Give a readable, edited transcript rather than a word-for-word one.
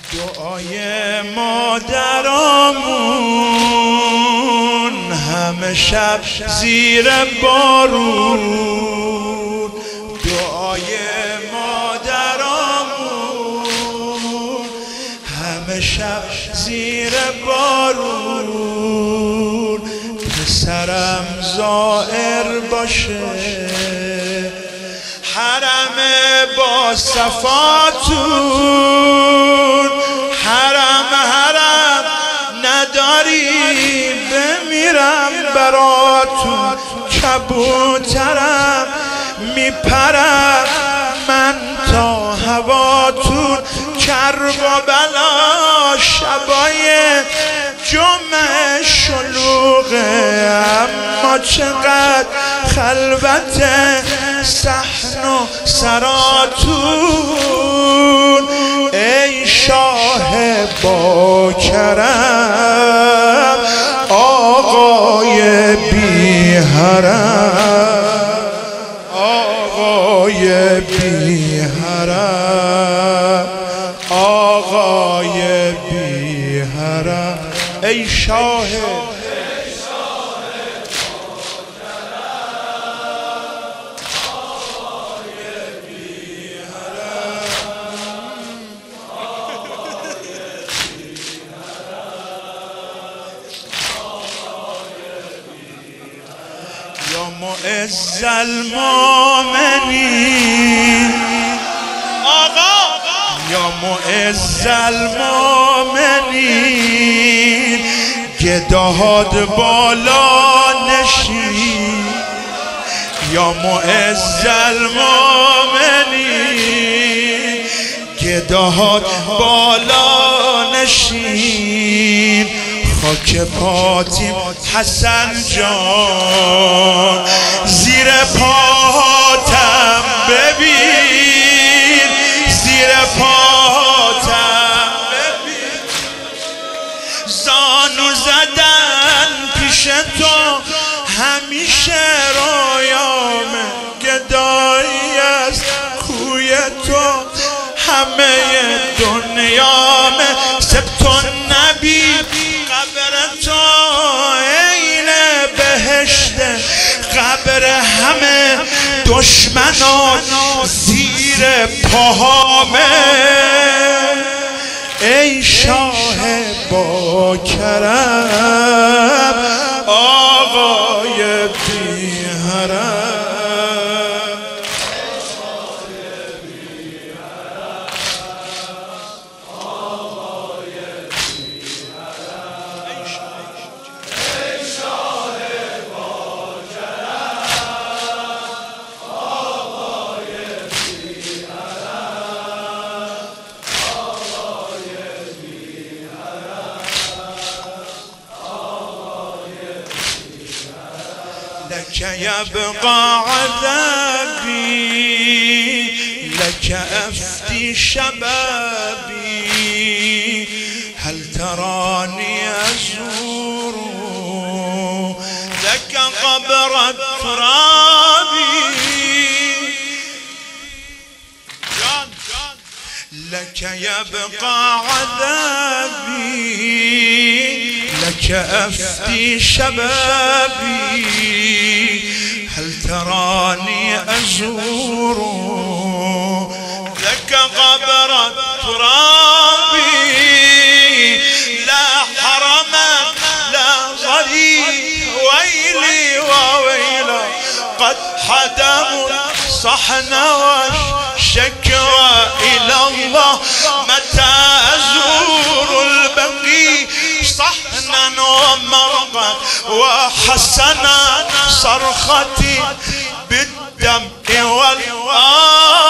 دعای مادرامون همه شب زیر بارون، دعای مادرامون همه شب زیر بارون. پسرم زائر باشه حرم با صفاتون، حرم نداری بمیرم براتون. کبوترم میپرم من تا هواتون. کربلا شبای جمعه شلوغه اما چقدر خلوت صحن و سراتون. ای شاه با کرم آقای بی حرم، آقای بی حرم، آقای بی حرم. ای شاه معز المؤمنین، آقا یا معز المؤمنین، گداهاد بالا نشین. یا معز المؤمنین، گداهاد بالا نشین. خاک پاتیم حسن جان زیر پاتم ببین، زیر پاتم ببین. زانو زدن پیش تو همیشه رویامه، گدایی از کوی تو همه دنیامه. سبت نبی قبر تو عین بهشت، قبر همه دشمنان زیر پاهامه. ای شاه با کرم آقای بی حرم، لك يبقى عذابي، لك أفتي شبابي. هل تراني أزور لك قبر التراب؟ لك يبقى عذابي، لك أفتي شبابي. هل تراني أزور لك قبر التراب؟ لا حرم لا ضريح ويلي وويلا، قد حدموا صحن والشكوى إلى الله. متى أزور البقي صحنا ومرقا وحسنا صرختي بالدمع والآه.